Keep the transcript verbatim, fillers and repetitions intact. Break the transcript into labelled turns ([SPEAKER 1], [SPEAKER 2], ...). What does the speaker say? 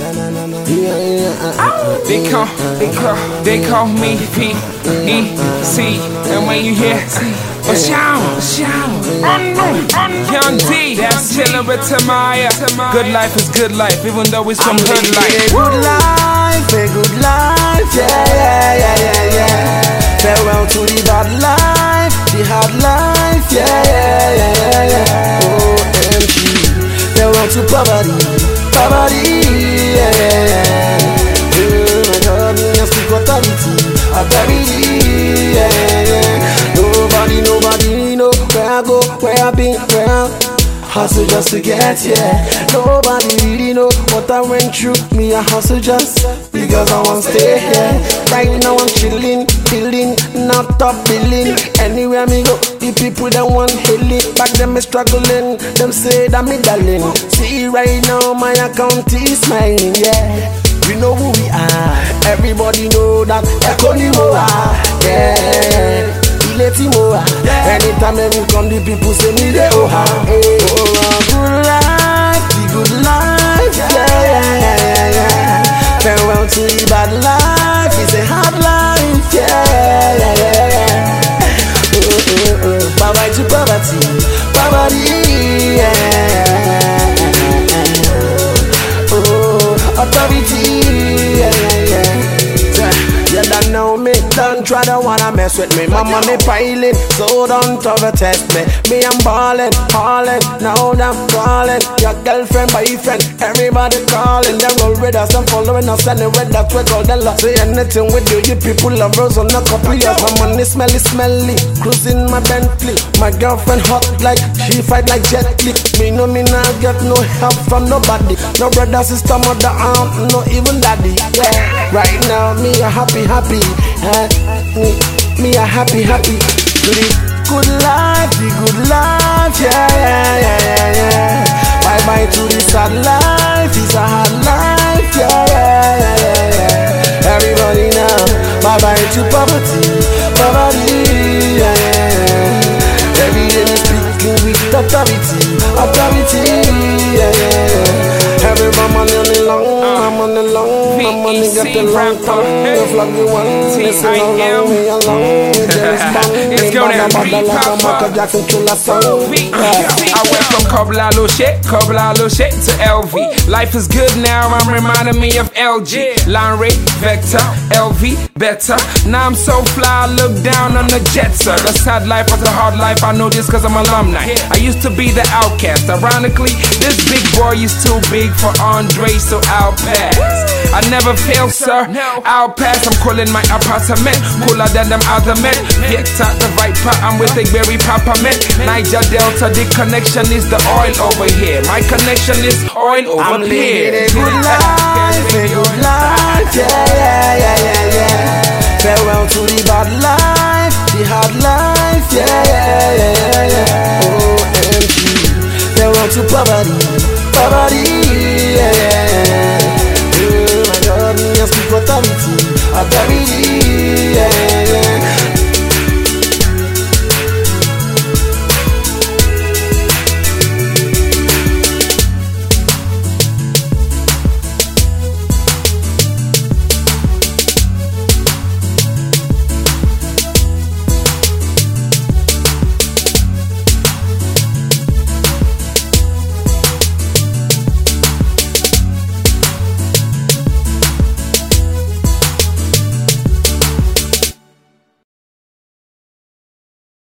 [SPEAKER 1] They call, they call, they call me P E C. And when you hear, oh shout, shout, Young D, that's chillin' with Tamaya. Good life is good life, even though it's some hood life.
[SPEAKER 2] Good life, a good life, yeah, yeah, yeah, yeah, yeah. Farewell to the bad life, the hard life, yeah, yeah, yeah, yeah. O M G, farewell to poverty, poverty, yeah, yeah, yeah. Oh my God, me a speak authority, authority, yeah, yeah. Nobody, nobody know where I go, where I been, where I hustle just to get here. Nobody really know what I went through. Me I hustle just because I want to stay here. Right now I'm chilling, feeling, not top billing. Anywhere me go, the people that want healing. Back then me struggling, them say that me darling. See right now my account is smiling, yeah. We know who we are, everybody know that Echo ni moa, yeah. Ileti moa, anytime me come the people say me de oha. Hey, oh, good life, the good life, yeah, yeah, yeah, yeah. Farewell to the bad life, it's a hard life, yeah, yeah, yeah, yeah. Oh, oh, oh. Bye bye to poverty, poverty, yeah. Oh, authority, yeah, yeah, yeah. You don't know me, don't try to wanna mess with me. Mama me piling, so don't overtest me. Me I'm ballin', ballin', now I'm calling. Your girlfriend, boyfriend, everybody calling. They roll with us and following us anyway, that's what all the love. Say anything with you, you people love rose on a couple years. My money smelly, smelly, cruising my Bentley. My girlfriend hot like, she fight like Jet Li. Me know me not get no help from nobody. No brother, sister, mother, aunt, no even daddy, yeah. Right now, me a happy, happy, uh, me, me a happy, happy. To the good life, the good life, yeah, yeah, yeah, yeah, yeah. Bye bye to the sad life, it's a hard life, yeah, yeah, yeah, yeah, yeah. Everybody now, bye bye to poverty, poverty, yeah, yeah, yeah. Every day we speaking with authority, authority, yeah, yeah, yeah. Every money on the long, I'm on the long, my money got the long tongue. If like you want, listen along, me along.
[SPEAKER 1] It's gonna be Michael Jackson killer song. I went from Kabla Lo shit, Kabla Lo shit to L V. Life is good now, I'm reminding me of L G. Line rate, Vector, L V, better. Now I'm so fly, I look down on the jets. The sad life was a hard life, I know this cause I'm alumni. I used to be the outcast. Ironically, this big boy is too big for Andre, so I'll pass. I never fail, sir. I'll pass. I'm calling my apartment cooler than them other men. Get out the Viper, I'm with a berry papa man. Niger Delta, the connection is the oil over here. My connection is oil over
[SPEAKER 2] I'm
[SPEAKER 1] here.
[SPEAKER 2] living a good life, a good life, yeah, yeah, yeah, yeah, yeah. Farewell to the bad life, the hard life, yeah, yeah, yeah, yeah. O M G, farewell to poverty, poverty, yeah, yeah, yeah. Oh my God, me a speak authority, authority, yeah.